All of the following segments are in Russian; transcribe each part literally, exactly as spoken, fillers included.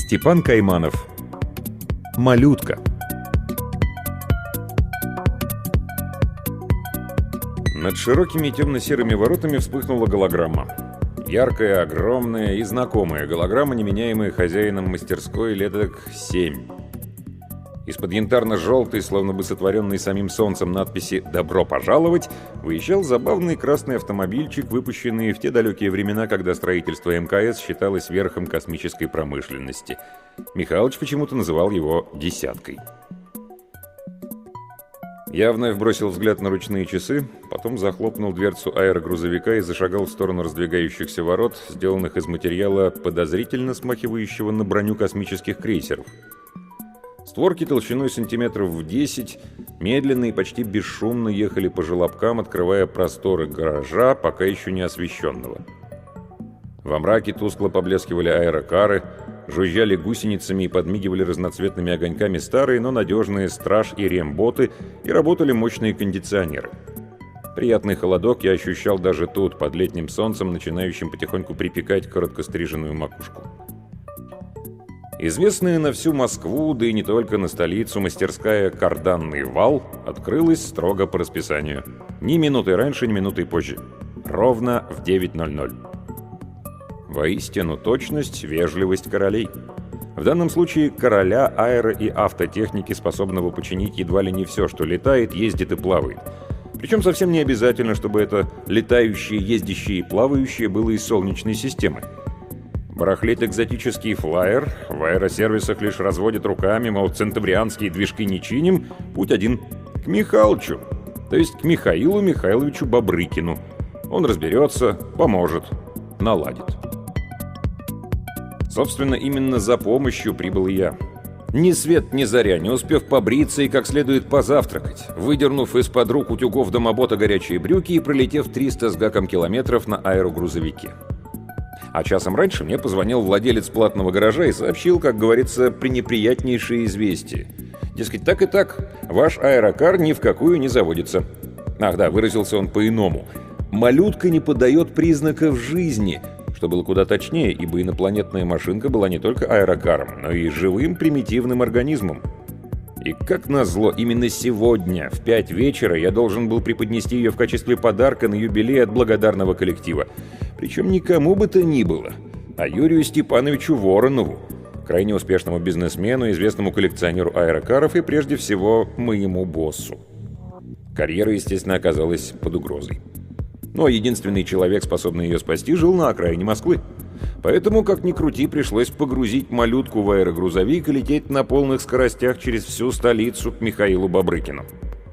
Степан Кайманов. Малютка. Над широкими темно-серыми воротами вспыхнула голограмма. Яркая, огромная и знакомая голограмма, неменяемая хозяином мастерской леток семь. Из-под янтарно-желтой, словно бы сотворенной самим солнцем надписи «Добро пожаловать» выезжал забавный красный автомобильчик, выпущенный в те далекие времена, когда строительство эм ка эс считалось верхом космической промышленности. Михалыч почему-то называл его «десяткой». Я вновь бросил взгляд на ручные часы, потом захлопнул дверцу аэрогрузовика и зашагал в сторону раздвигающихся ворот, сделанных из материала, подозрительно смахивающего на броню космических крейсеров. Створки толщиной сантиметров в десять медленно и почти бесшумно ехали по желобкам, открывая просторы гаража, пока еще не освещенного. Во мраке тускло поблескивали аэрокары, жужжали гусеницами и подмигивали разноцветными огоньками старые, но надежные страж- и ремботы, и работали мощные кондиционеры. Приятный холодок я ощущал даже тут, под летним солнцем, начинающим потихоньку припекать короткостриженную макушку. Известная на всю Москву, да и не только на столицу, мастерская «Карданный вал» открылась строго по расписанию. Ни минуты раньше, ни минуты позже. Ровно в девять ноль ноль. Воистину, точность, вежливость королей. В данном случае короля аэро- и автотехники, способного починить едва ли не все, что летает, ездит и плавает. Причем совсем не обязательно, чтобы это летающее, ездящее и плавающее было из Солнечной системы. Барахлит экзотический флайер, в аэросервисах лишь разводят руками, мол, центаврианские движки не чиним, путь один к Михалычу, то есть к Михаилу Михайловичу Бобрыкину. Он разберется, поможет, наладит. Собственно, именно за помощью прибыл я. Ни свет, ни заря, не успев побриться и как следует позавтракать, выдернув из-под рук утюгов домота горячие брюки и пролетев триста с гаком километров на аэрогрузовике. А часом раньше мне позвонил владелец платного гаража и сообщил, как говорится, пренеприятнейшее известие. Дескать, так и так, ваш аэрокар ни в какую не заводится. Ах да, выразился он по-иному. «Малютка не подает признаков жизни», что было куда точнее, ибо инопланетная машинка была не только аэрокаром, но и живым примитивным организмом. И как назло, именно сегодня, в пять вечера, я должен был преподнести ее в качестве подарка на юбилей от благодарного коллектива. Причем никому бы то ни было, а Юрию Степановичу Воронову, крайне успешному бизнесмену, известному коллекционеру аэрокаров и, прежде всего, моему боссу. Карьера, естественно, оказалась под угрозой. Но единственный человек, способный ее спасти, жил на окраине Москвы. Поэтому, как ни крути, пришлось погрузить малютку в аэрогрузовик и лететь на полных скоростях через всю столицу к Михаилу Бобрыкину.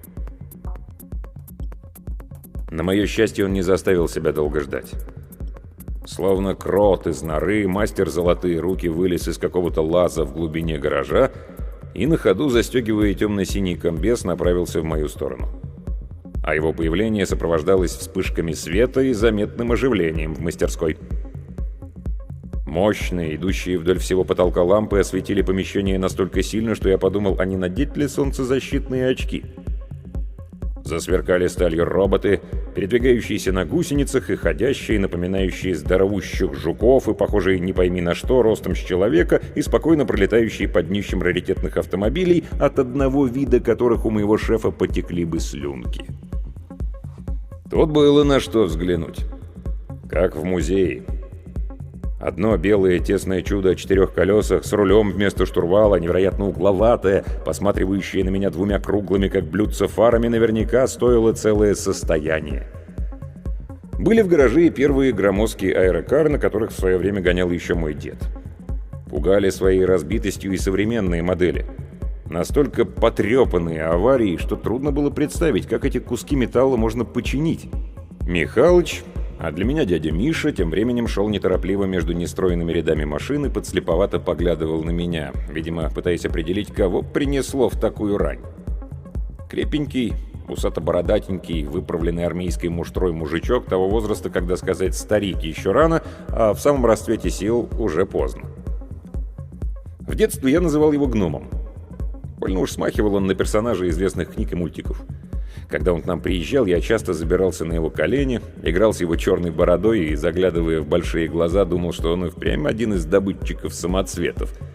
На мое счастье, он не заставил себя долго ждать. Словно крот из норы, мастер «Золотые руки» вылез из какого-то лаза в глубине гаража и на ходу, застегивая темно-синий комбез, направился в мою сторону. А его появление сопровождалось вспышками света и заметным оживлением в мастерской. Мощные, идущие вдоль всего потолка лампы осветили помещение настолько сильно, что я подумал, а не надеть ли солнцезащитные очки. Засверкали сталью роботы, передвигающиеся на гусеницах и ходящие, напоминающие здоровущих жуков и похожие не пойми на что, ростом с человека и спокойно пролетающие под днищем раритетных автомобилей, от одного вида которых у моего шефа потекли бы слюнки. Тут было на что взглянуть. Как в музее. Одно белое тесное чудо о четырех колесах с рулем вместо штурвала, невероятно угловатое, посматривающее на меня двумя круглыми, как блюдца, фарами, наверняка стоило целое состояние. Были в гараже и первые громоздкие аэрокары, на которых в свое время гонял еще мой дед. Пугали своей разбитостью и современные модели. Настолько потрепанные аварии, что трудно было представить, как эти куски металла можно починить. Михалыч, а для меня дядя Миша, тем временем шел неторопливо между нестроенными рядами машин и подслеповато поглядывал на меня, видимо, пытаясь определить, кого принесло в такую рань. Крепенький, усато-бородатенький, выправленный армейской муштрой мужичок того возраста, когда сказать «старик» еще рано, а в самом расцвете сил уже поздно. В детстве я называл его гномом. Больно уж смахивал он на персонажа известных книг и мультиков. Когда он к нам приезжал, я часто забирался на его колени, играл с его черной бородой и, заглядывая в большие глаза, думал, что он и впрямь один из добытчиков самоцветов.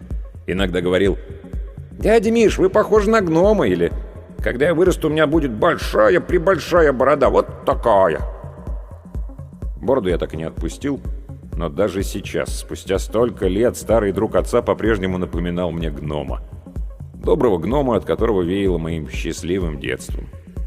Иногда говорил: «Дядя Миш, вы похожи на гнома», или «Когда я вырасту, у меня будет большая-пребольшая борода, вот такая». Бороду я так и не отпустил, но даже сейчас, спустя столько лет, старый друг отца по-прежнему напоминал мне гнома. Доброго гнома, от которого веяло моим счастливым детством.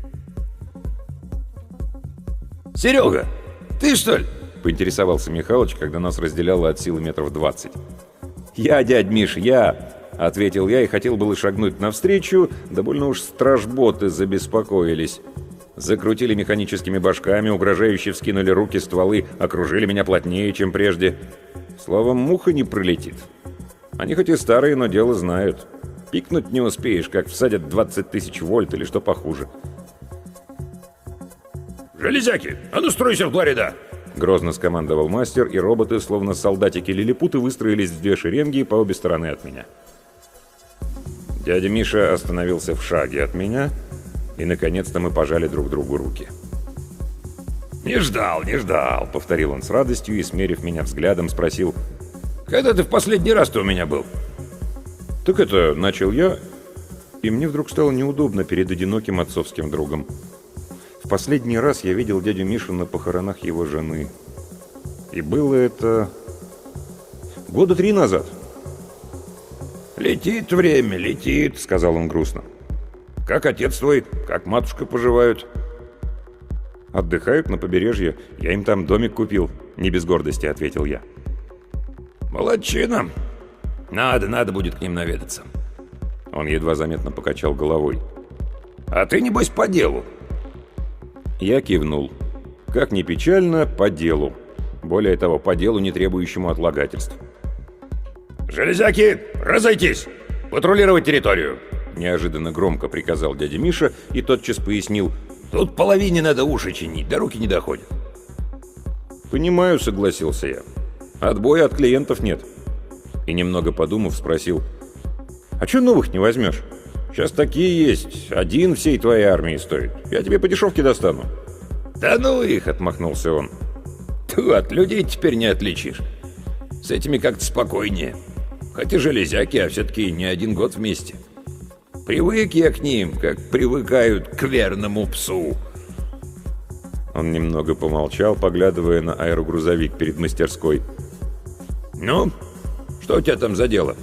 «Серега, ты что ли?» — поинтересовался Михалыч, когда нас разделяло от силы метров двадцать. «Я, дядь Миш, я!» — ответил я и хотел было шагнуть навстречу, да больно уж стражботы забеспокоились. Закрутили механическими башками, угрожающе вскинули руки, стволы, окружили меня плотнее, чем прежде. Словом, муха не пролетит. Они хоть и старые, но дело знают. Пикнуть не успеешь, как всадят двадцать тысяч вольт или что похуже. «Железяки, а ну стройся в два ряда!» Грозно скомандовал мастер, и роботы, словно солдатики-лилипуты, выстроились в две шеренги по обе стороны от меня. Дядя Миша остановился в шаге от меня, и, наконец-то, мы пожали друг другу руки. «Не ждал, не ждал», — повторил он с радостью и, смерив меня взглядом, спросил: «Когда ты в последний раз-то у меня был?» «Так это...» — начал я, и мне вдруг стало неудобно перед одиноким отцовским другом. В последний раз я видел дядю Мишу на похоронах его жены. И было это... года три назад. «Летит время, летит», — сказал он грустно. «Как отец твой, как матушка поживают?» «Отдыхают на побережье. Я им там домик купил», — не без гордости ответил я. «Молодчина. Надо, надо будет к ним наведаться». Он едва заметно покачал головой. «А ты, небось, по делу?» Я кивнул. Как ни печально, по делу. Более того, по делу, не требующему отлагательств. «Железяки, разойтись! Патрулировать территорию!» Неожиданно громко приказал дядя Миша и тотчас пояснил: «Тут половине надо уши чинить, до руки не доходят». «Понимаю», — согласился я. «Отбоя от клиентов нет». И, немного подумав, спросил: «А чё новых не возьмешь? Сейчас такие есть. Один всей твоей армии стоит. Я тебе по дешевке достану». «Да ну их!» — отмахнулся он. «Ты от людей теперь не отличишь. С этими как-то спокойнее. Хоть и железяки, а все-таки не один год вместе. Привык я к ним, как привыкают к верному псу». Он немного помолчал, поглядывая на аэрогрузовик перед мастерской. «Ну, что у тебя там за дело?»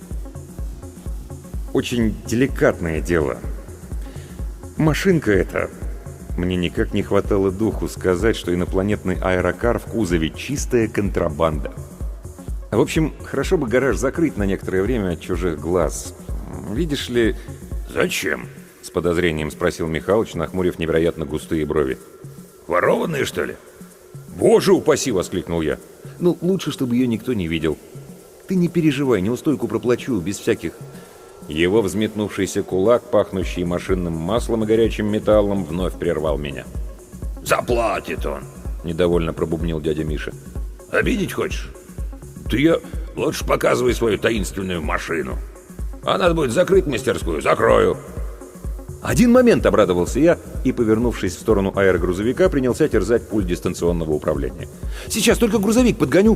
«Очень деликатное дело. Машинка эта...» Мне никак не хватало духу сказать, что инопланетный аэрокар в кузове чистая контрабанда. В общем, хорошо бы гараж закрыть на некоторое время от чужих глаз. Видишь ли... «Зачем?» — с подозрением спросил Михалыч, нахмурив невероятно густые брови. «Ворованные, что ли?» «Боже упаси!» — воскликнул я. «Ну, лучше, чтобы ее никто не видел. Ты не переживай, неустойку проплачу, без всяких...» Его взметнувшийся кулак, пахнущий машинным маслом и горячим металлом, вновь прервал меня. «Заплатит он!» — недовольно пробубнил дядя Миша. «Обидеть хочешь? Ты ее лучше показывай свою таинственную машину. А надо будет закрыть мастерскую, закрою». «Один момент!» — обрадовался я и, повернувшись в сторону аэрогрузовика, принялся терзать пульт дистанционного управления. «Сейчас только грузовик подгоню!»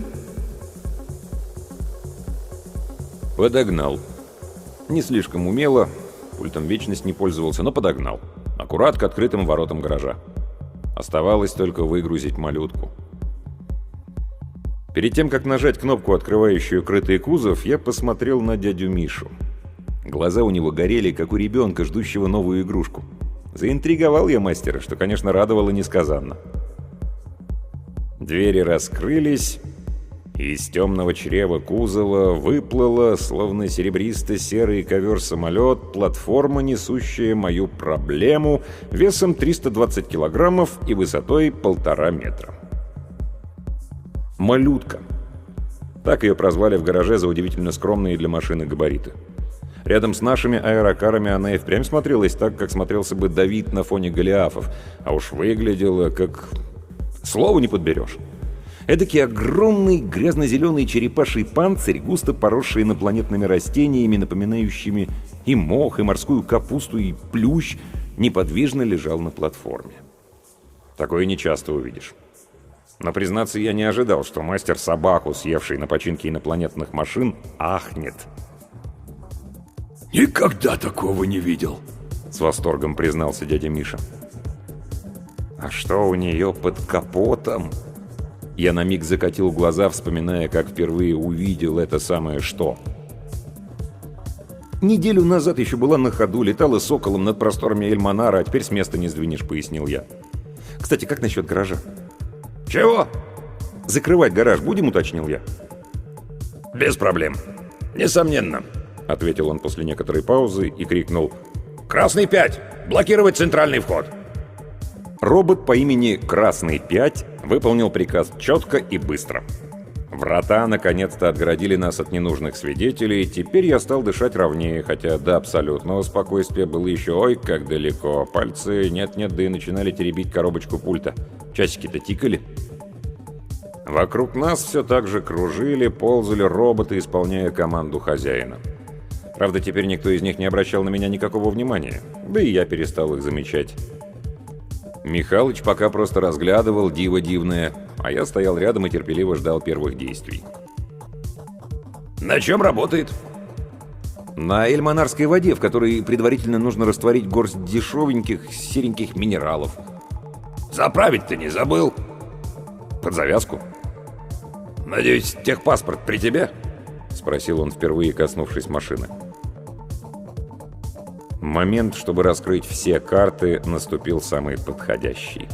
Подогнал. Не слишком умело, пультом вечность не пользовался, но подогнал. Аккурат к открытым воротам гаража. Оставалось только выгрузить малютку. Перед тем, как нажать кнопку, открывающую крытый кузов, я посмотрел на дядю Мишу. Глаза у него горели, как у ребенка, ждущего новую игрушку. Заинтриговал я мастера, что, конечно, радовало несказанно. Двери раскрылись... Из темного чрева кузова выплыла, словно серебристо-серый ковер-самолет, платформа, несущая мою проблему, весом триста двадцать килограммов и высотой полтора метра. «Малютка». Так ее прозвали в гараже за удивительно скромные для машины габариты. Рядом с нашими аэрокарами она и впрямь смотрелась так, как смотрелся бы Давид на фоне Голиафов, а уж выглядела как... Слова не подберешь. Эдакий огромный грязно-зеленый черепаший панцирь, густо поросший инопланетными растениями, напоминающими и мох, и морскую капусту, и плющ, неподвижно лежал на платформе. Такое нечасто увидишь. Но, признаться, я не ожидал, что мастер собаку, съевший на починке инопланетных машин, ахнет. «Никогда такого не видел», — с восторгом признался дядя Миша. «А что у нее под капотом?» Я на миг закатил глаза, вспоминая, как впервые увидел это самое «что». «Неделю назад еще была на ходу, летала соколом над просторами Эльманара, а теперь с места не сдвинешь», — пояснил я. «Кстати, как насчет гаража?» «Чего?» «Закрывать гараж будем?» — уточнил я. «Без проблем. Несомненно», — ответил он после некоторой паузы и крикнул: «Красный пять! Блокировать центральный вход!» Робот по имени Красный пять выполнил приказ четко и быстро. Врата наконец-то отгородили нас от ненужных свидетелей, и теперь я стал дышать ровнее, хотя до абсолютного спокойствия было еще ой как далеко. Пальцы нет-нет, да и начинали теребить коробочку пульта. Часики-то тикали. Вокруг нас все так же кружили, ползали роботы, исполняя команду хозяина. Правда, теперь никто из них не обращал на меня никакого внимания, да и я перестал их замечать. Михалыч пока просто разглядывал диво дивное, а я стоял рядом и терпеливо ждал первых действий. «На чем работает?» «На эльманарской воде, в которой предварительно нужно растворить горсть дешевеньких сереньких минералов». «Заправить ты не забыл?» «Под завязку». «Надеюсь, техпаспорт при тебе?» — спросил он, впервые коснувшись машины. Момент, чтобы раскрыть все карты, наступил самый подходящий.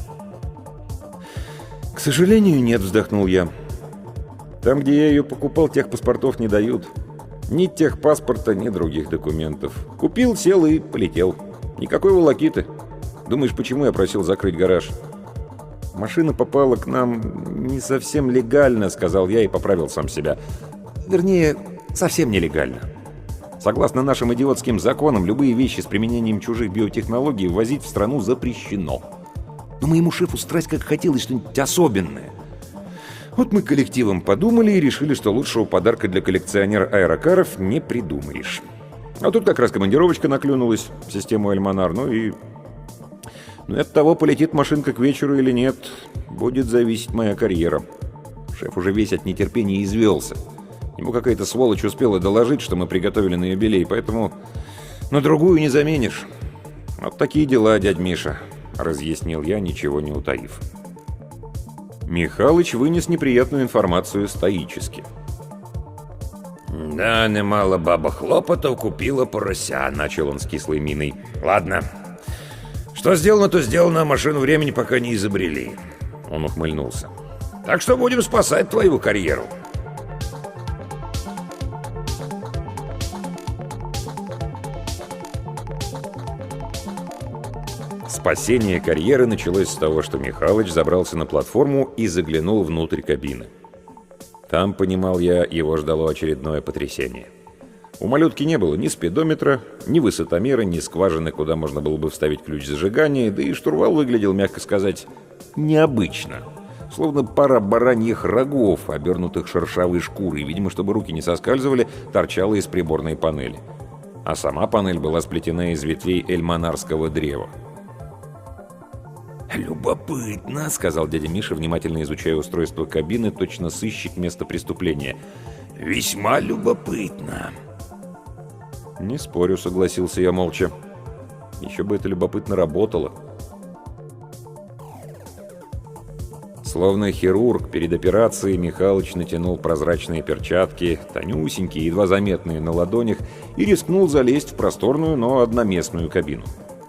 «К сожалению, нет», — вздохнул я. «Там, где я ее покупал, техпаспортов не дают. Ни техпаспорта, ни других документов. Купил, сел и полетел. Никакой волокиты. Думаешь, почему я просил закрыть гараж?» «Машина попала к нам не совсем легально», — сказал я и поправил сам себя. «Вернее, совсем нелегально. Согласно нашим идиотским законам, любые вещи с применением чужих биотехнологий ввозить в страну запрещено. Но моему шефу страсть как хотелось что-нибудь особенное. Вот мы коллективом подумали и решили, что лучшего подарка для коллекционера аэрокаров не придумаешь. А тут как раз командировочка наклюнулась в систему Эльманар, ну и... Ну и от того, полетит машинка к вечеру или нет, будет зависеть моя карьера. Шеф уже весь от нетерпения извелся. Ему какая-то сволочь успела доложить, что мы приготовили на юбилей, поэтому на другую не заменишь. Вот такие дела, дядь Миша, — разъяснил я, ничего не утаив. Михалыч вынес неприятную информацию стоически. «Да, немало баба хлопотов купила порося», — начал он с кислой миной. «Ладно. Что сделано, то сделано, а машину времени пока не изобрели». Он ухмыльнулся. «Так что будем спасать твою карьеру». Спасение карьеры началось с того, что Михалыч забрался на платформу и заглянул внутрь кабины. Там, понимал я, его ждало очередное потрясение. У малютки не было ни спидометра, ни высотомера, ни скважины, куда можно было бы вставить ключ зажигания, да и штурвал выглядел, мягко сказать, необычно. Словно пара бараньих рогов, обернутых шершавой шкурой, видимо, чтобы руки не соскальзывали, торчала из приборной панели. А сама панель была сплетена из ветвей эльманарского древа. «Любопытно», — сказал дядя Миша, внимательно изучая устройство кабины, точно сыщик место преступления. «Весьма любопытно». «Не спорю», — согласился я молча. «Еще бы это любопытно работало». Словно хирург, перед операцией Михалыч натянул прозрачные перчатки, тонюсенькие, едва заметные на ладонях, и рискнул залезть в просторную, но одноместную кабину.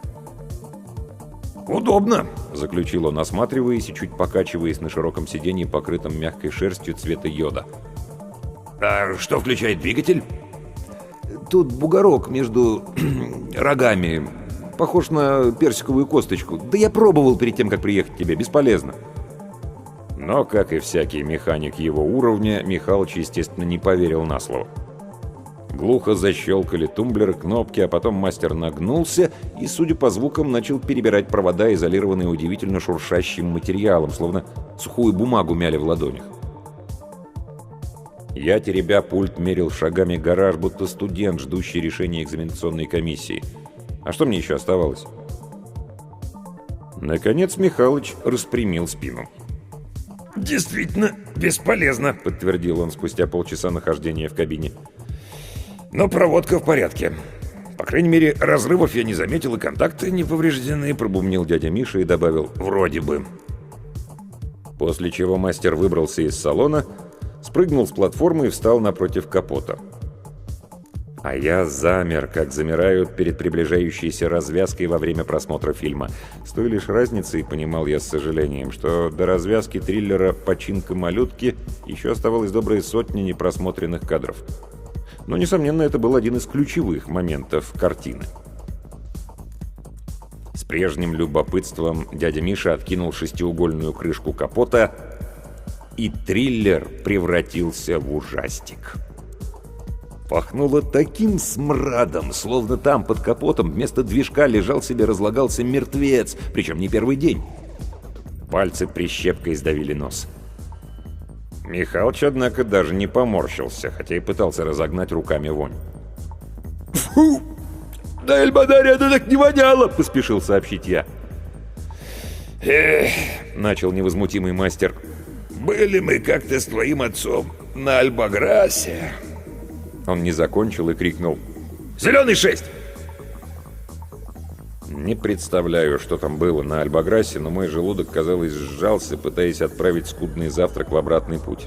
«Удобно», — заключил он, осматриваясь и чуть покачиваясь на широком сиденье, покрытом мягкой шерстью цвета йода. «А что включает двигатель?» «Тут бугорок между рогами, похож на персиковую косточку. Да я пробовал перед тем, как приехать к тебе, бесполезно». Но, как и всякий механик его уровня, Михалыч, естественно, не поверил на слово. Глухо защелкали тумблеры, кнопки, а потом мастер нагнулся и, судя по звукам, начал перебирать провода, изолированные удивительно шуршащим материалом, словно сухую бумагу мяли в ладонях. Я, теребя пульт, мерил шагами гараж, будто студент, ждущий решения экзаменационной комиссии. А что мне еще оставалось? Наконец Михалыч распрямил спину. «Действительно бесполезно», — подтвердил он спустя полчаса нахождения в кабине. «Но проводка в порядке. крайней мере, разрывов я не заметил, и контакты не повреждены», — пробубнил дядя Миша и добавил «вроде бы». После чего мастер выбрался из салона, спрыгнул с платформы и встал напротив капота. А я замер, как замирают перед приближающейся развязкой во время просмотра фильма. С той лишь разницей, понимал я с сожалением, что до развязки триллера «Починка малютки» еще оставалось добрые сотни непросмотренных кадров. Но, несомненно, это был один из ключевых моментов картины. С прежним любопытством дядя Миша откинул шестиугольную крышку капота, и триллер превратился в ужастик. Пахнуло таким смрадом, словно там, под капотом, вместо движка лежал себе, разлагался мертвец, причем не первый день. Пальцы прищепкой сдавили нос. Михалыч, однако, даже не поморщился, хотя и пытался разогнать руками вонь. «Фу! На Эльбадаре это так не воняло!» — поспешил сообщить я. «Эх!» — начал невозмутимый мастер. «Были мы как-то с твоим отцом на Альбаграсе». Он не закончил и крикнул: «Зеленый шесть!» Не представляю, что там было на Альбаграсе, но мой желудок, казалось, сжался, пытаясь отправить скудный завтрак в обратный путь.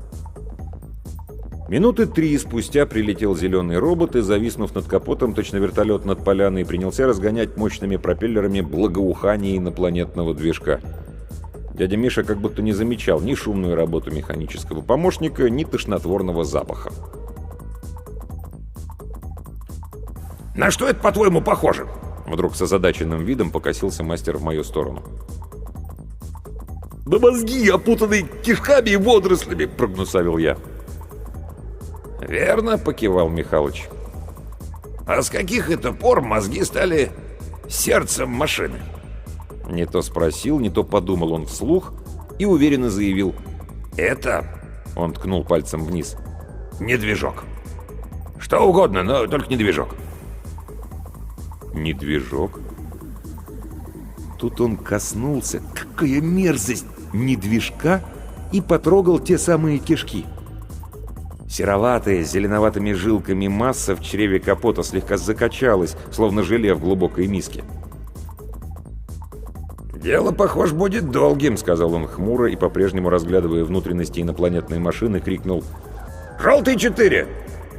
Минуты три спустя прилетел зеленый робот и, зависнув над капотом, точно вертолет над поляной, принялся разгонять мощными пропеллерами благоухание инопланетного движка. Дядя Миша как будто не замечал ни шумную работу механического помощника, ни тошнотворного запаха. «На что это, по-твоему, похоже?» Вдруг с озадаченным видом покосился мастер в мою сторону. «Да мозги, опутанные кишками и водорослями!» — прогнусавил я. «Верно», — покивал Михалыч. «А с каких это пор мозги стали сердцем машины?» Не то спросил, не то подумал он вслух и уверенно заявил: «Это...» — он ткнул пальцем вниз. «Не движок. Что угодно, но только не движок». Не движок? Тут он коснулся, какая мерзость, не движка, и потрогал те самые кишки. Сероватая, с зеленоватыми жилками масса в чреве капота слегка закачалась, словно желе в глубокой миске. «Дело, похоже, будет долгим», — сказал он хмуро и, по-прежнему разглядывая внутренности инопланетной машины, крикнул: «Желтый четыре!»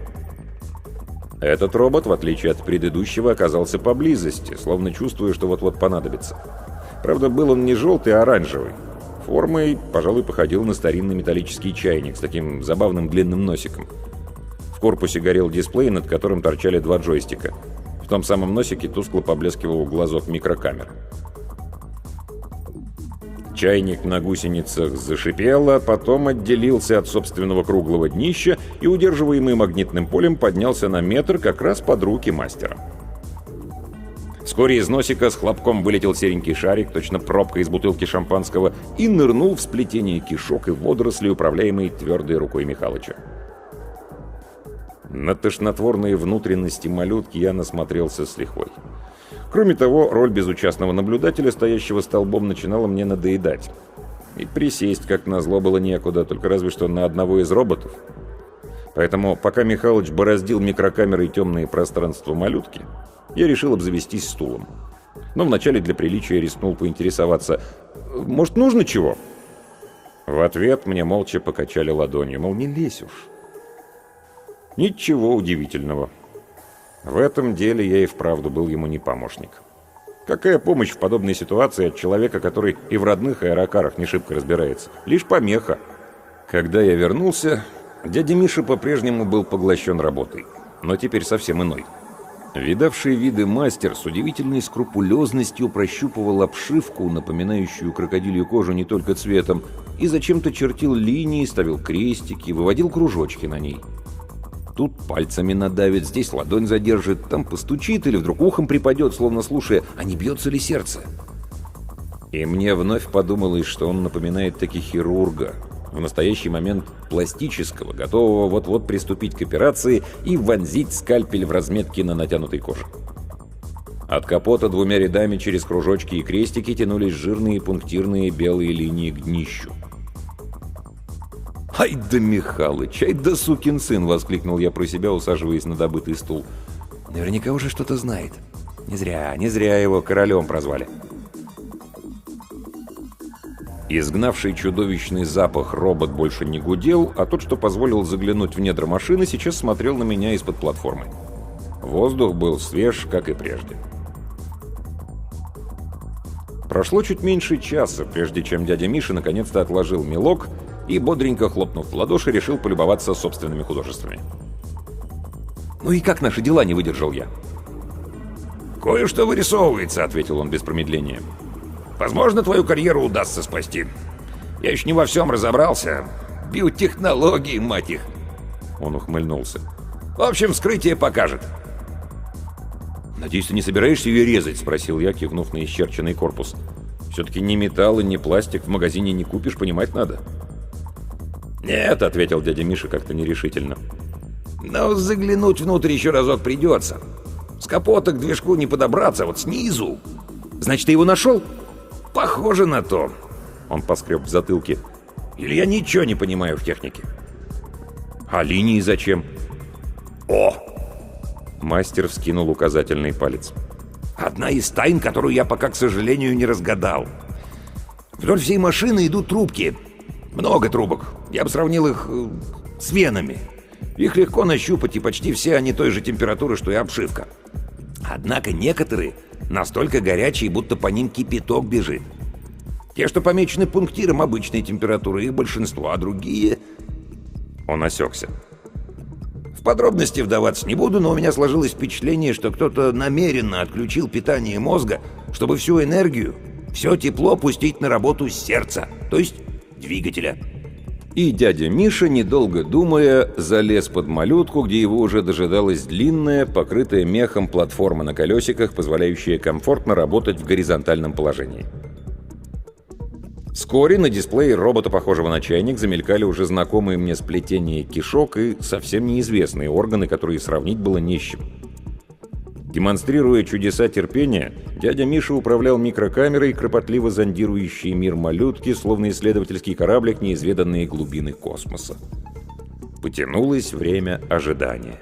Этот робот, в отличие от предыдущего, оказался поблизости, словно чувствуя, что вот-вот понадобится. Правда, был он не желтый, а оранжевый. Формой, пожалуй, походил на старинный металлический чайник с таким забавным длинным носиком. В корпусе горел дисплей, над которым торчали два джойстика. В том самом носике тускло поблескивал глазок микрокамеры. Чайник на гусеницах зашипел, а потом отделился от собственного круглого днища и, удерживаемый магнитным полем, поднялся на метр как раз под руки мастера. Вскоре из носика с хлопком вылетел серенький шарик, точно пробка из бутылки шампанского, и нырнул в сплетение кишок и водорослей, управляемой твердой рукой Михалыча. На тошнотворные внутренности малютки я насмотрелся с лихвой. Кроме того, роль безучастного наблюдателя, стоящего столбом, начинала мне надоедать. И присесть, как назло, было некуда, только разве что на одного из роботов. Поэтому, пока Михалыч бороздил микрокамерой темные пространства малютки, я решил обзавестись стулом. Но вначале для приличия рискнул поинтересоваться: «Может, нужно чего?» В ответ мне молча покачали ладонью, мол, не лезь уж. Ничего удивительного. В этом деле я и вправду был ему не помощник. Какая помощь в подобной ситуации от человека, который и в родных аэрокарах не шибко разбирается? Лишь помеха. Когда я вернулся, дядя Миша по-прежнему был поглощен работой, но теперь совсем иной. Видавший виды мастер с удивительной скрупулезностью прощупывал обшивку, напоминающую крокодилью кожу не только цветом, и зачем-то чертил линии, ставил крестики, выводил кружочки на ней. Тут пальцами надавит, здесь ладонь задержит, там постучит или вдруг ухом припадет, словно слушая, а не бьется ли сердце. И мне вновь подумалось, что он напоминает таки хирурга, в настоящий момент пластического, готового вот-вот приступить к операции и вонзить скальпель в разметки на натянутой коже. От капота двумя рядами через кружочки и крестики тянулись жирные пунктирные белые линии к днищу. «Ай да Михалыч, ай да сукин сын!» — воскликнул я про себя, усаживаясь на добытый стул. Наверняка уже что-то знает. Не зря, не зря его королем прозвали. Изгнавший чудовищный запах робот больше не гудел, а тот, что позволил заглянуть в недра машины, сейчас смотрел на меня из-под платформы. Воздух был свеж, как и прежде. Прошло чуть меньше часа, прежде чем дядя Миша наконец-то отложил мелок и, бодренько хлопнув в ладоши, решил полюбоваться собственными художествами. «Ну и как наши дела?» — не выдержал я. «Кое-что вырисовывается», — ответил он без промедления. «Возможно, твою карьеру удастся спасти. Я еще не во всем разобрался. Биотехнологии, мать их!» Он ухмыльнулся. «В общем, вскрытие покажет». «Надеюсь, ты не собираешься ее резать?» — спросил я, кивнув на исчерченный корпус. «Все-таки ни металл и ни пластик в магазине не купишь, понимать надо». «Нет», — ответил дядя Миша как-то нерешительно. «Но заглянуть внутрь еще разок придется. С капота к движку не подобраться, вот снизу». «Значит, ты его нашел?» «Похоже на то». Он поскреб в затылке. «Или я ничего не понимаю в технике». «А линии зачем?» «О!» Мастер вскинул указательный палец. «Одна из тайн, которую я пока, к сожалению, не разгадал. Вдоль всей машины идут трубки. Много трубок. Я бы сравнил их э, с венами. Их легко нащупать, и почти все они той же температуры, что и обшивка. Однако некоторые настолько горячие, будто по ним кипяток бежит. Те, что помечены пунктиром обычной температуры, их большинство, а другие...» Он осекся. В подробности вдаваться не буду, но у меня сложилось впечатление, что кто-то намеренно отключил питание мозга, чтобы всю энергию, все тепло пустить на работу сердца, то есть двигателя. И дядя Миша, недолго думая, залез под малютку, где его уже дожидалась длинная, покрытая мехом платформа на колесиках, позволяющая комфортно работать в горизонтальном положении. Вскоре на дисплее робота, похожего на чайник, замелькали уже знакомые мне сплетения кишок и совсем неизвестные органы, которые сравнить было не с чем. Демонстрируя чудеса терпения, дядя Миша управлял микрокамерой, кропотливо зондирующей мир малютки, словно исследовательский кораблик неизведанные глубины космоса. Потянулось время ожидания.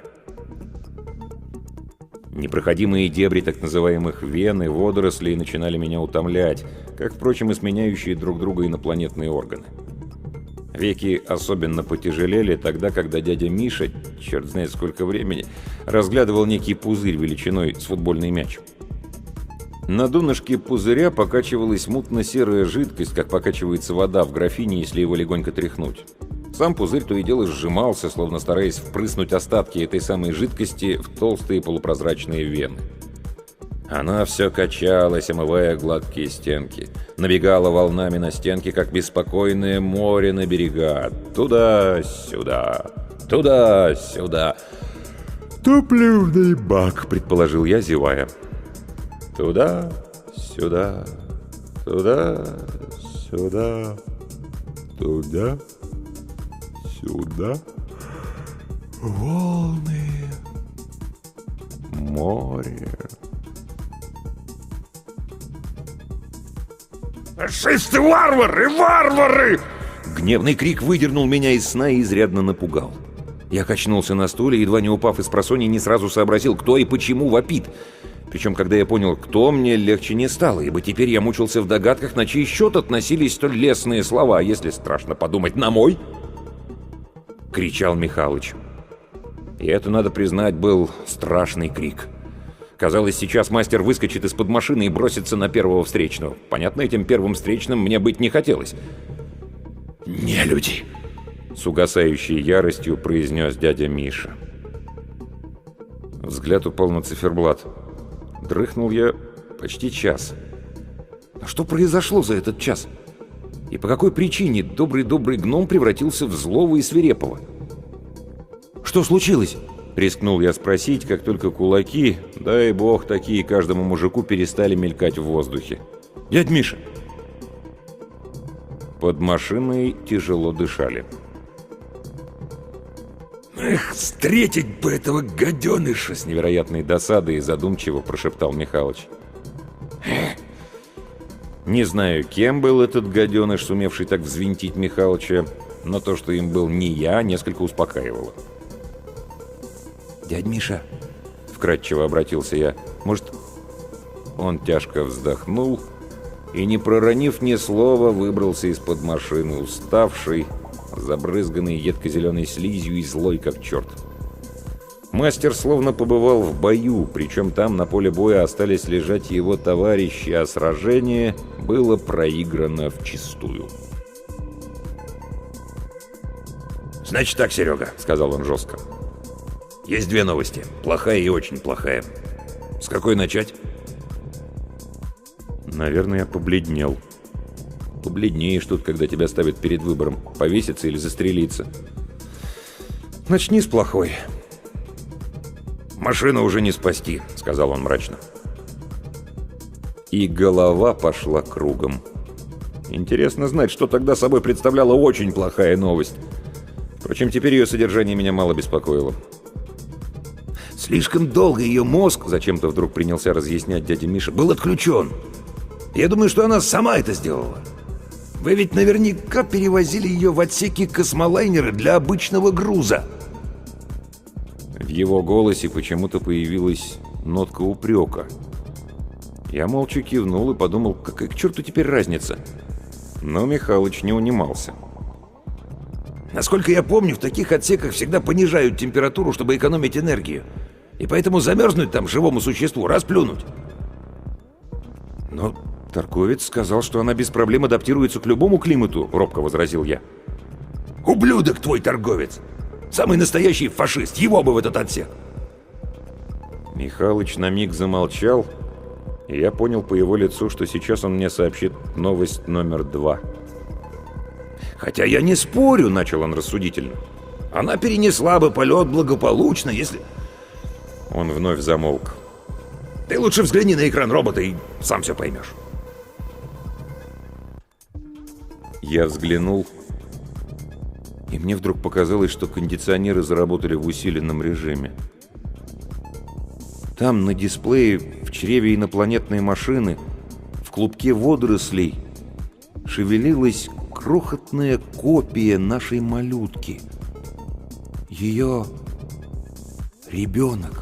Непроходимые дебри так называемых вен и водорослей начинали меня утомлять, как, впрочем, и сменяющие друг друга инопланетные органы. Веки особенно потяжелели тогда, когда дядя Миша, черт знает сколько времени, разглядывал некий пузырь величиной с футбольный мяч. На донышке пузыря покачивалась мутно-серая жидкость, как покачивается вода в графине, если его легонько тряхнуть. Сам пузырь то и дело сжимался, словно стараясь впрыснуть остатки этой самой жидкости в толстые полупрозрачные вены. Она все качалась, омывая гладкие стенки. Набегала волнами на стенки, как беспокойное море на берега. Туда-сюда, туда-сюда. «Топливный бак», — предположил я, зевая. Туда-сюда, туда-сюда, туда-сюда. Волны, море. «Фашисты, варвары, варвары!» Гневный крик выдернул меня из сна и изрядно напугал. Я качнулся на стуле, едва не упав из просонья, не сразу сообразил, кто и почему вопит. Причем, когда я понял, кто, мне легче не стало, ибо теперь я мучился в догадках, на чей счет относились столь лестные слова, а если страшно подумать, на мой? Кричал Михалыч. И это, надо признать, был страшный крик. Казалось, сейчас мастер выскочит из-под машины и бросится на первого встречного. Понятно, этим первым встречным мне быть не хотелось. «Нелюди!» — с угасающей яростью произнес дядя Миша. Взгляд упал на циферблат. Дрыхнул я почти час. А что произошло за этот час? И по какой причине добрый-добрый гном превратился в злого и свирепого? «Что случилось?» — рискнул я спросить, как только кулаки, дай бог, такие каждому мужику, перестали мелькать в воздухе. «Дядь Миша!» Под машиной тяжело дышали. «Эх, встретить бы этого гаденыша!» — с невероятной досадой и задумчиво прошептал Михалыч. Не знаю, кем был этот гаденыш, сумевший так взвинтить Михалыча, но то, что им был не я, несколько успокаивало. «Дядь Миша, в вкратчиво обратился я. «Может...» Он тяжко вздохнул и, не проронив ни слова, выбрался из-под машины, уставший, забрызганный едко-зеленой слизью и злой как черт. Мастер словно побывал в бою, причем там на поле боя остались лежать его товарищи, а сражение было проиграно вчистую. «Значит так, Серега», — сказал он жестко. «Есть две новости. Плохая и очень плохая. С какой начать?» Наверное, я побледнел. Побледнеешь тут, когда тебя ставят перед выбором, повеситься или застрелиться. Начни с плохой. «Машину уже не спасти», — сказал он мрачно. И голова пошла кругом. Интересно знать, что тогда собой представляла очень плохая новость. Впрочем, теперь ее содержание меня мало беспокоило. «Слишком долго ее мозг, — зачем-то вдруг принялся разъяснять дядя Миша, — был отключен. Я думаю, что она сама это сделала. Вы ведь наверняка перевозили ее в отсеки космолайнера для обычного груза». В его голосе почему-то появилась нотка упрека. Я молча кивнул и подумал, какая к черту теперь разница. Но Михалыч не унимался. «Насколько я помню, в таких отсеках всегда понижают температуру, чтобы экономить энергию. И поэтому замерзнуть там живому существу, расплюнуть». «Но торговец сказал, что она без проблем адаптируется к любому климату», — робко возразил я. «Ублюдок твой торговец! Самый настоящий фашист! Его бы в этот отсек!» Михалыч на миг замолчал, и я понял по его лицу, что сейчас он мне сообщит новость номер два. «Хотя я не спорю, — начал он рассудительно, — она перенесла бы полет благополучно, если...» Он вновь замолк. «Ты лучше взгляни на экран робота и сам все поймешь». Я взглянул, и мне вдруг показалось, что кондиционеры заработали в усиленном режиме. Там на дисплее в чреве инопланетной машины, в клубке водорослей, шевелилась крохотная копия нашей малютки. Ее ребенок.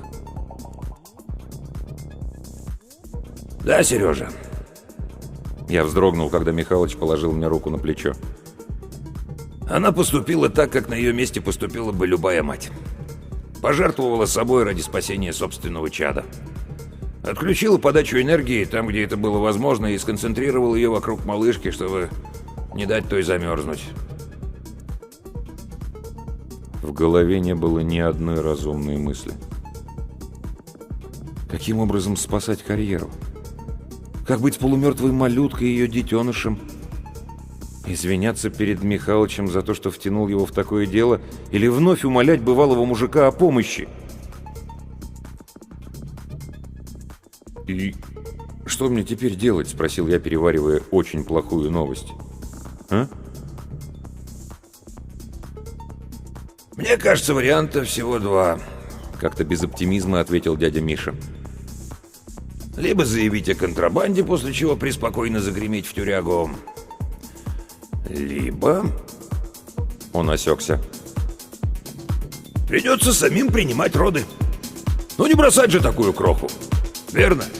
«Да, Сережа». Я вздрогнул, когда Михалыч положил мне руку на плечо. «Она поступила так, как на ее месте поступила бы любая мать. Пожертвовала собой ради спасения собственного чада. Отключила подачу энергии там, где это было возможно, и сконцентрировала ее вокруг малышки, чтобы не дать той замерзнуть». В голове не было ни одной разумной мысли. Каким образом спасать карьеру? Как быть с полумертвой малюткой и ее детенышем? Извиняться перед Михалычем за то, что втянул его в такое дело, или вновь умолять бывалого мужика о помощи? «И что мне теперь делать?» — спросил я, переваривая очень плохую новость. «А?» «Мне кажется, вариантов всего два», — как-то без оптимизма ответил дядя Миша. «Либо заявить о контрабанде, после чего преспокойно загреметь в тюрягу. Либо...» Он осекся. «Придется самим принимать роды. Ну не бросать же такую кроху, верно?»